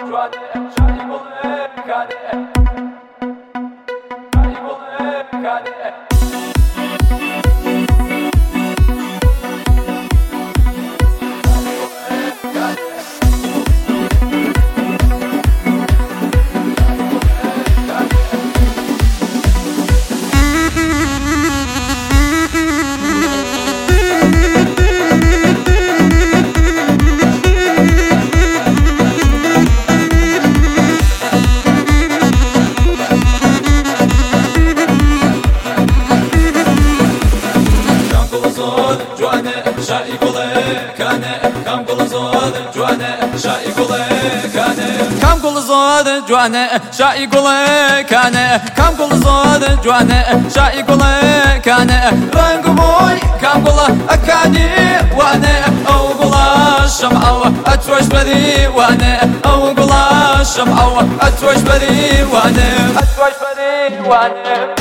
جوانه شاي قولي كانه كم قول زود جوانه شاي قولي كانه رنگ موي كم قول اكاني وانا او قول الشمعة اتوش بدي وانا او قول الشمعة اتوش بدي وانا اتوش بدي وانا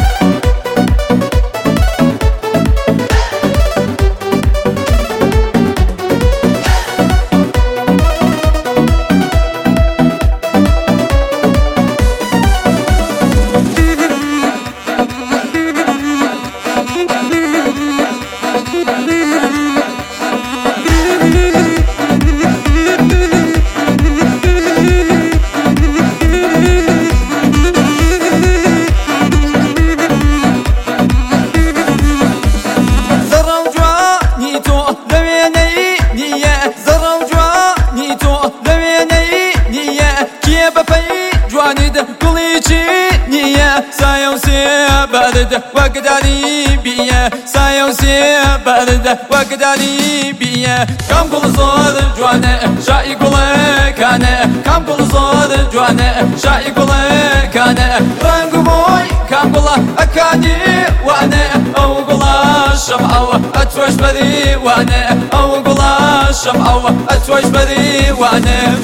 وقدري بيا سايوسي برد وقدري بيا كم قول زود جوانا شاي قولي كانه كم قول زود جوانا شاي قولي كانه رنگ موي كم قول اكاني وانا او قول الشمعة اتوش بدي وانا او قول الشمعة اتوش بدي وانا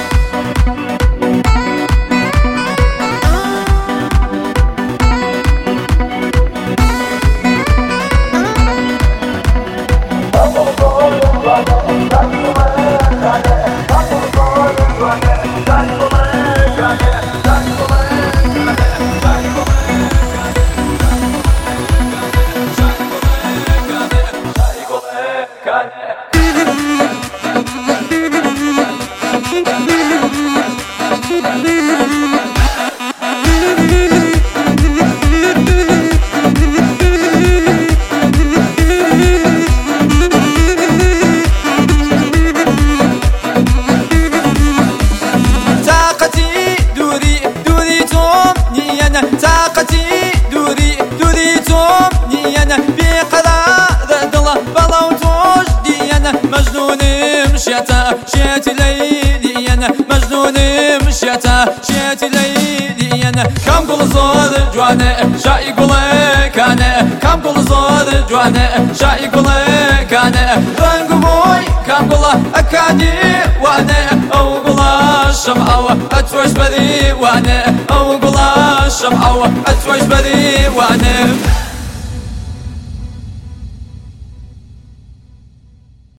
شيت ليلي انا مجنون مشيتا شيت ليلي انا كم قول زود جوانا شاي قولي كانه كم قول زود جوانا شاي قولي كانه رنگ موي كم قول اكاني وانا او قول الشمعة اتوش بدي وانا او قول الشمعة اتوش بدي